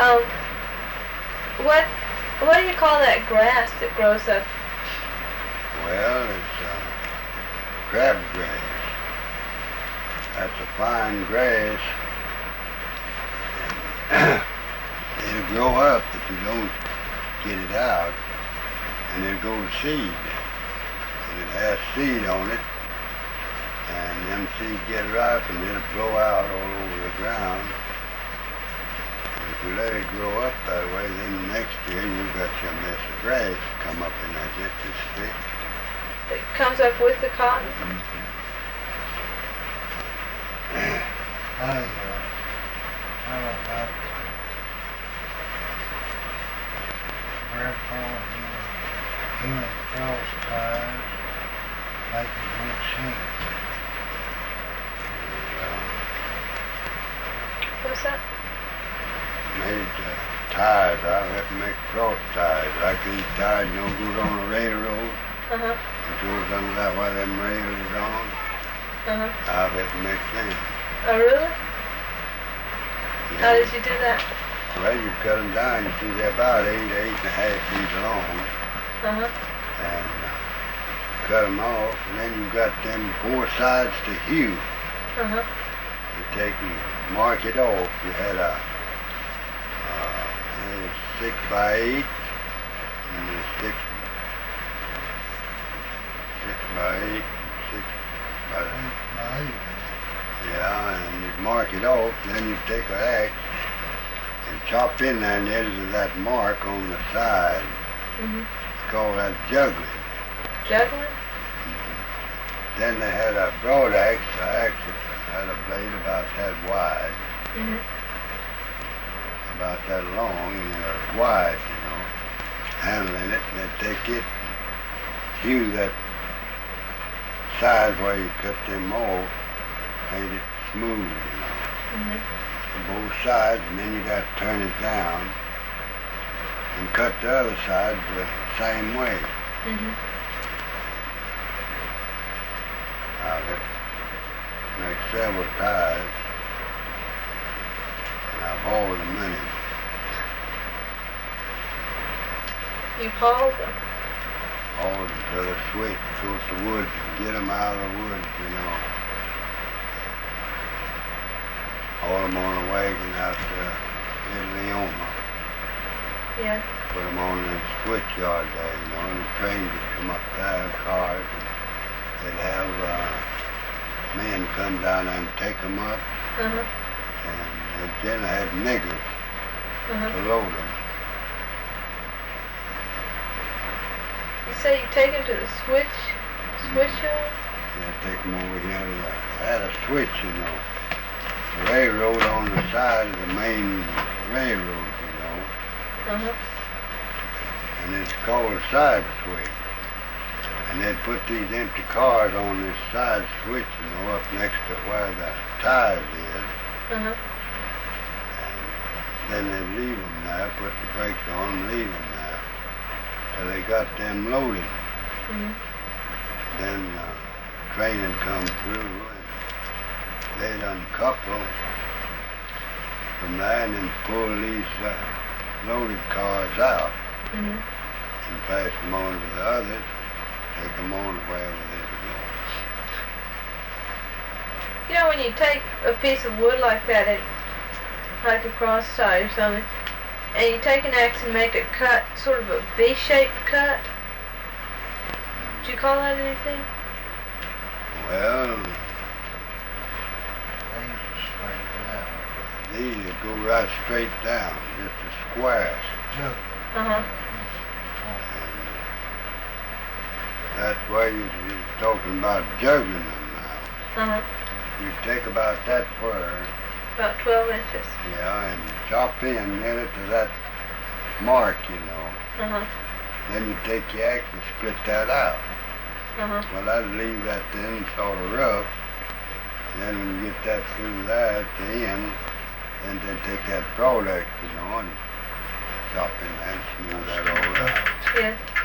Um, what what do you call that grass that grows up? Well, it's crabgrass. That's a fine grass. It'll grow up if you don't get it out, and it'll go to seed. And it has seed on it, and them seeds get ripe, and it'll blow out all over the ground. And if you let it grow up that way, then next year you've got your mess of grass come up in there just as thick. It comes up with the cotton? I don't know. Grandpa and he went across ties, making machines. What's that? Made ties. I have to make cross ties. Like these ties, goes on a railroad. Uh-huh. It goes under that where them rails is on. Uh-huh. I'll have to make them. Oh, really? Yeah. How did you do that? Well, you cut them down. You see they're about 8 to 8.5 feet long. Uh-huh. And cut them off. And then you got them 4 sides to hew. Uh-huh. You take and mark it off. You had a 6 by 8 and a 6 by 8, 6 by 8. Yeah, and you mark it off. Then you take an axe and chop in there in the edge of that mark on the side. Mm-hmm. It's called that juggling. Juggling? Then they had a broad axe. The axe had a blade about that wide, Mm-hmm. about that long, and wide, handling it. And they'd take it, hew that side where you cut them off, made it smooth, Mm-hmm. on both sides, and then you got to turn it down and cut the other side the same way. Mm-hmm. I'll have to make several ties, and I've hauled them many. You hauled them? Hauled them to the switch, go to the woods, and get them out of the woods, haul them on a wagon out to Leoma. Yeah. Put them on the switch yard there, and the trains would come up there, cars, and they'd have men come down there and take them up, Uh-huh. and they generally had niggers Uh-huh. to load them. You say you take them to the switch yard? Yeah, take them over here to had a switch, the railroad on the side of the main railroad, Uh-huh. and it's called a side switch. And they'd put these empty cars on this side switch, up next to where the ties is. Uh-huh. And then they'd leave them there, put the brakes on and leave them there till they got them loaded. Mm-hmm. Then train would come through, and they'd uncouple from there and then pull these loaded cars out, Mm-hmm. and pass them on to the others, take them on wherever they would go. When you take a piece of wood like that, like a cross tie or something, and you take an axe and make a cut, sort of a V-shaped cut, do you call that anything? Well, these would go right straight down, just a square. Uh-huh. That's why you're talking about juggling them now. Uh-huh. You take about that far, About 12 inches. yeah, and chop in near it to that mark, Uh-huh. Then you take your axe and split that out. Uh-huh. Well, I'd leave that then sort of rough. And then when you get that through there at the end, then they take that broad axe, and chop in that, smooth that all out. Yeah.